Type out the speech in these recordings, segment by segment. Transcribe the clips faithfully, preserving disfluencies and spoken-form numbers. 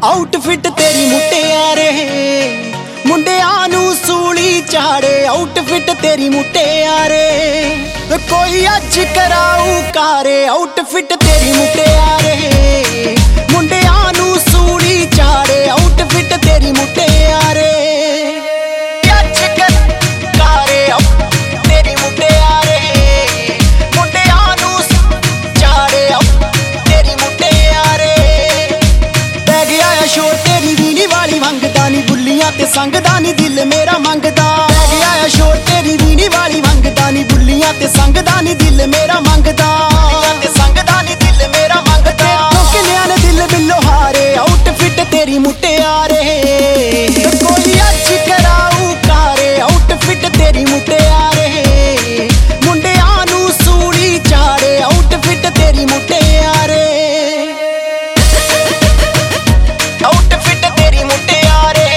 outfit ਤੇਰੀ ਮੁਟਿਆਰੇ ਮੁੰਡਿਆਂ ਨੂੰ ਸੂਲੀ ਚਾੜੇ ਆਊਟਫਿਟ ਤੇਰੀ ਮੁਟਿਆਰੇ ਕੋਈ ਅੱਜ ਕਰਾਊ ਕਾਰੇ ਆਊਟਫਿਟ ਤੇਰੀ ਮੁਟਿਆਰੇ ਮੁੰਡਿਆਂ ਨੂੰ ਸੂਲੀ ਚਾੜੇ ਆਊਟਫਿਟ ਤੇਰੀ ਮੁਟਿਆਰੇ ਅੱਜ ਕਾਰੇ ਤੇਰੀ ਮੁਟਿਆਰੇ ਮੁੰਡਿਆਂ ਨੂੰ ਚਾੜੇ ਤੇਰੀ ਮੁਟਿਆਰੇ ਪੈ ਗਿਆ ਆ ਸ਼ੋਰ ਤੇਰੀ ਵੀਣੀ ਵਾਲੀ ਵੰਗਦਾ ਨੀ ਬੁੱਲੀਆਂ ਤੇ ਸੰਗਦਾ ਨੀ ਦਿਲ ਮੇਰਾ ਮੰਗਦਾ ਪੈ ਗਿਆ ਆ ਸ਼ੋਰ ਤੇਰੀ ਵੀਣੀ ਵਾਲੀ ਵੰਗਦਾ ਨੀ ਬੁੱਲੀਆਂ ਤੇ ਸੰਗਦਾ ਨੀ ਦਿਲ ਮੇਰਾ ਮੰਗਦਾ ਤੇ ਸੰਗਦਾ ਨੀ ਦਿਲ ਮੇਰਾ ਮੰਗਦਾ ਕਿੰਨਿਆਂ ਨੇ ਦਿਲ ਬਿੱਲੋ ਹਾਰੇ ਆਊਟਫਿਟ ਤੇਰੀ ਮੁਟਿਆਰੇ ਕੋਈ ਅੱਜ ਕਰਾਊ ਕਾਰੇ ਆਊਟਫਿਟ ਤੇਰੀ ਮੁਟਿਆਰੇ ਮੁੰਡਿਆਂ ਨੂੰ ਸੂਲੀ ਚਾੜੇ ਆਊਟਫਿਟ ਤੇਰੀ ਮੁਟਿਆਰੇ ਆਊਟਫਿਟ ਤੇਰੀ ਮੁਟਿਆਰੇ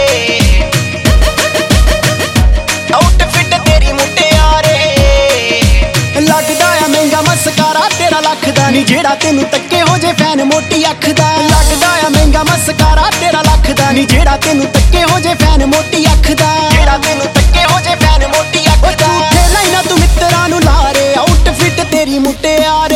ਆਊਟਫਿਟ ਤੇਰੀ ਮੁਟਿਆਰੇ ਲੱਗਦਾ ਆ ਮਹਿੰਗਾ ਮਸਕਾਰਾ ਤੇਰਾ ਲੱਖ ਦਾ ਨੀ ਜਿਹੜਾ ਤੈਨੂੰ ਤੱਕੇ ਹੋ ਜੇ ਫੈਨ ਮੋਟੀ ਅੱਖ ਦਾ ਲੱਗਦਾ ਆ ਮਹਿੰਗਾ ਮਸਕਾਰਾ ਤੇਰਾ ਲੱਖ ਦਾ ਨੀ ਜਿਹੜਾ ਤੈਨੂੰ ਤੱਕੇ ਹੋ ਜੇ ਫੈਨ ਮੋਟੀ ਅੱਖ ਦਾ ਜਿਹੜਾ ਤੈਨੂੰ ਤੱਕੇ ਹੋ ਜੇ ਫੈਨ ਮੋਟੀ ਅੱਖ ਦਾ ਝੂਠੇ ਲਾਈਨਾਂ ਤੂੰ ਮਿੱਤਰਾਂ ਨੂੰ ਲਾਰੇ ਆਊਟਫਿਟ ਤੇਰੀ ਮੁਟਿਆਰੇ